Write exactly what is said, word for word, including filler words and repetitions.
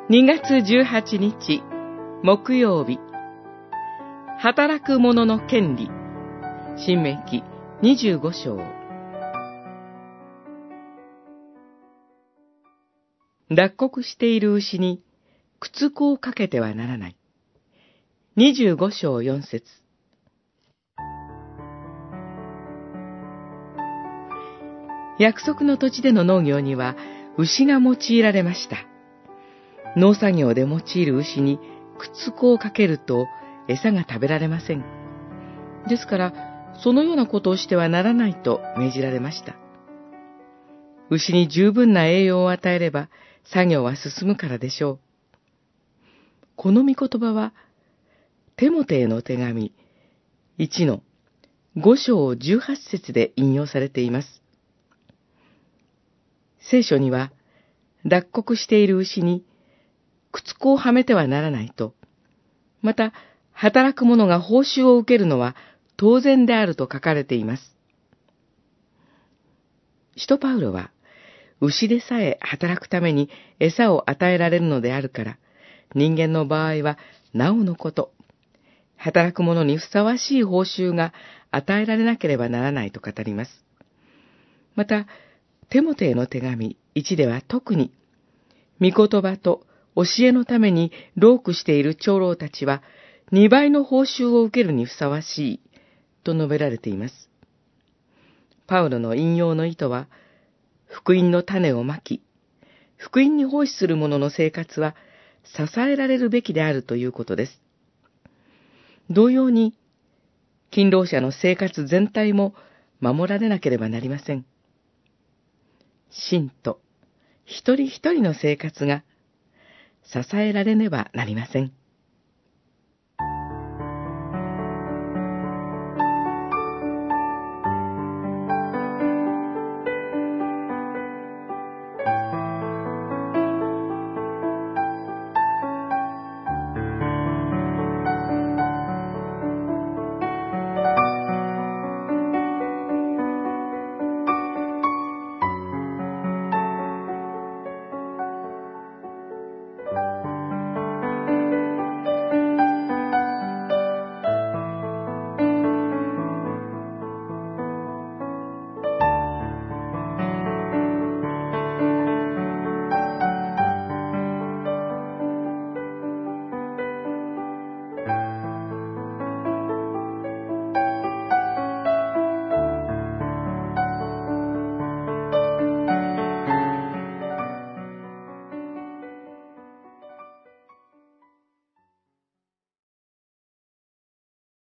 にがつじゅうはちにち木曜日、働く者の権利、申命記にじゅうごしょう。脱穀している牛に靴子をかけてはならない。にじゅうごしょうよんせつ。約束の土地での農業には牛が用いられました。農作業で用いる牛に靴子をかけると餌が食べられません。ですから、そのようなことをしてはならないと命じられました。牛に十分な栄養を与えれば作業は進むからでしょう。この御言葉は、テモテへの手紙いちのごしょうじゅうはちせつで引用されています。聖書には、脱穀している牛に靴子をはめてはならないと、また、働く者が報酬を受けるのは当然であると書かれています。使徒パウロは、牛でさえ働くために餌を与えられるのであるから、人間の場合はなおのこと、働く者にふさわしい報酬が与えられなければならないと語ります。また、テモテへの手紙いちでは特に、御言葉と教えのために労苦している長老たちは、二倍の報酬を受けるにふさわしい、と述べられています。パウロの引用の意図は、福音の種をまき、福音に奉仕する者の生活は支えられるべきであるということです。同様に、勤労者の生活全体も守られなければなりません。信徒一人一人の生活が支えられねばなりません。